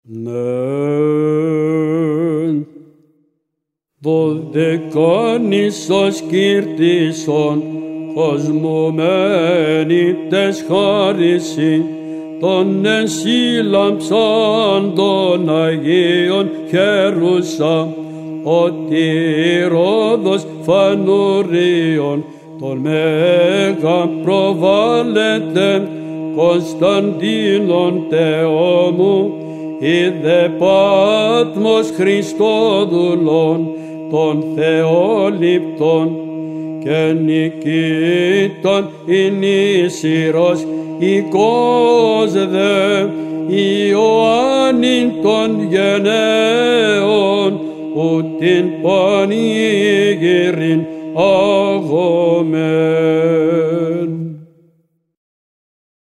Ναι. Δωδεκάνησος κύρτισον, κοσμομένητες χάρισι, των εσύλαμψαν των Αγίων χερούσα, ότι Ρόδος φανουρίων, τον Μέγα προβάλλεται, Κωνσταντίνον Θεόμου, είδε Πάτμος Χριστόδουλον, των Θεόληπτων, και νικήτων Ινήσυρος, οικός δε Ιωάννην των γενναίων, ου την πανηγύριν αγωμέν.